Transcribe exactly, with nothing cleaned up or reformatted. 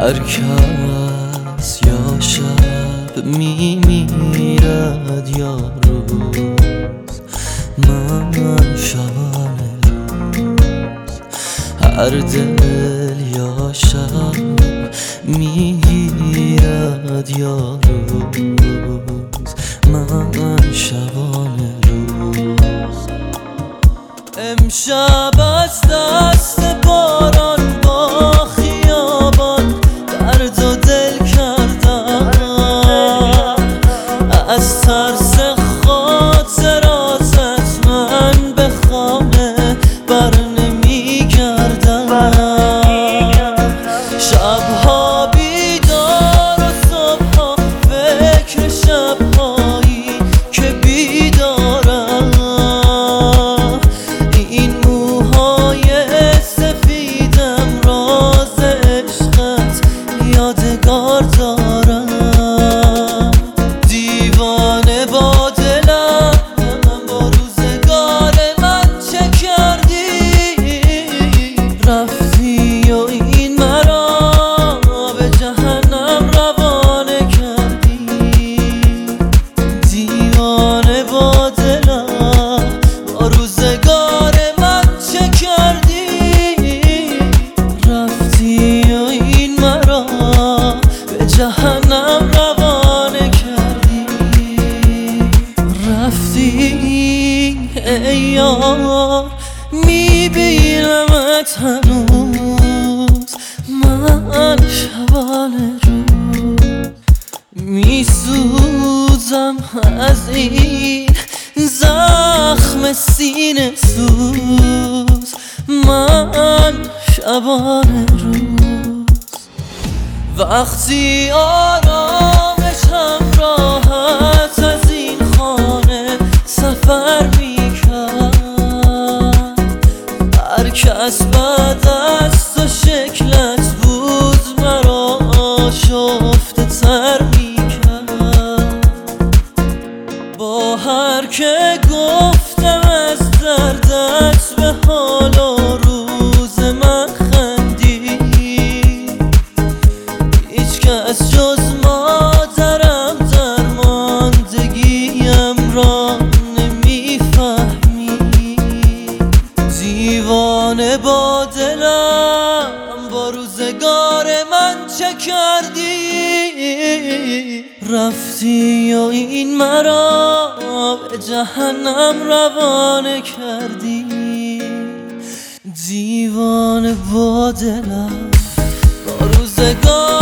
هر کس یا شب میمیرد یا روز، من شبانه روز. هر دل یا شب میگیرد یا روز، من شبانه روز. امشب از دست باران با خیابان درد و دل کردم، از ترس خاطراتت من به خانه بر نمی گردم. شبها بیدار و صبحها فکر شبهایی که بیدارم. این موهای سفیدم راز عشقت یادگار دارم. دیوانه با دلم با روزگار من چه کردی؟ رفتی و این مرا به جهنم روانه کردی. دیوانه با دلم با روزگار من چه کردی؟ رفتی و این مرا به جهنم روانه کردی. رفتی ای یار میبینمت هنوز، من شبانه روز. میسوزم از این زخم سینه سوز، من شبانه روز. وقتی آرامشم راحت از این خانه سفر میکرد، هر کس بعد از تو شکلت بود مرا شفته تر میکرد. با هر که گفتم از دردت به حال و روز من خندی، هیچ کس جز مادرم درماندگیم را نمیفهمی. دیوانه با دلم با روزگار من چه کردی؟ رفتی و این مرا به جهنم روانه کردی. دیوانه با دلم با روزگار